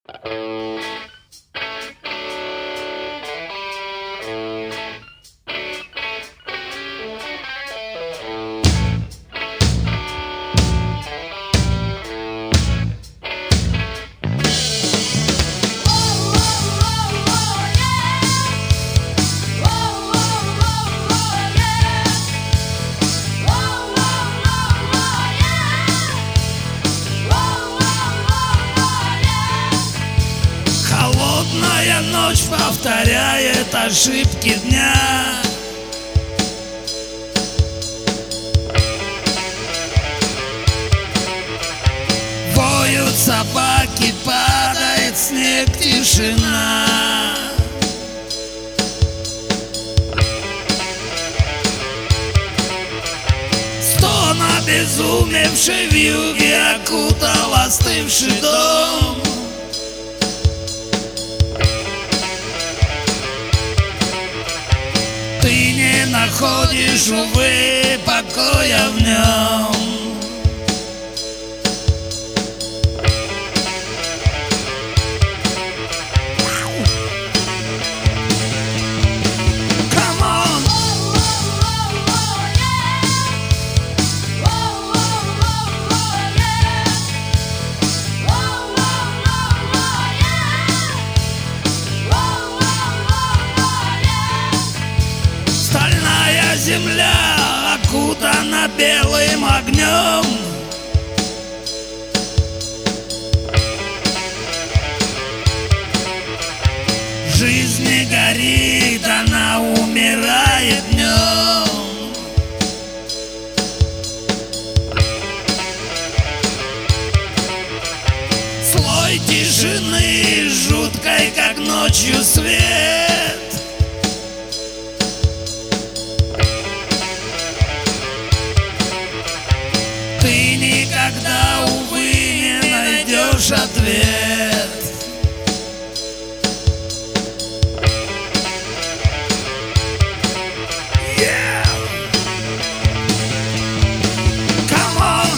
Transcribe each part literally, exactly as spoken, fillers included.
Холодная ночь повторяет ошибки дня. Воют собаки, падает снег, тишина. Стон обезумевшей вьюги окутал остывший дом. Ты не находишь, увы, покоя в нем. Стальная земля окутана белым огнем. Жизнь не горит, она умирает днем. Слой тишины, жуткой, как ночью свет. Ты никогда, увы, не найдешь ответ. Yeah! Come on!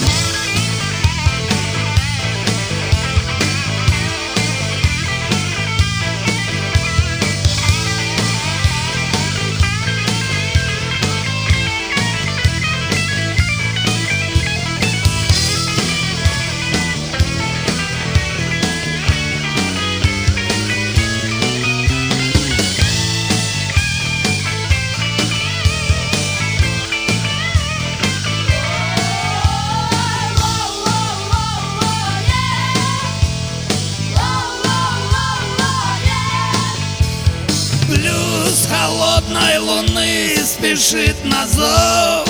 Блюз холодной луны спешит на зов.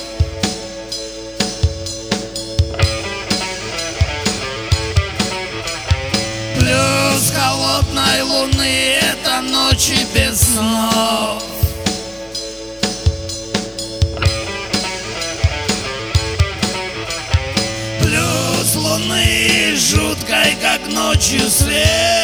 Блюз холодной луны — это ночи без снов. Блюз луны, жуткой, как ночью свет.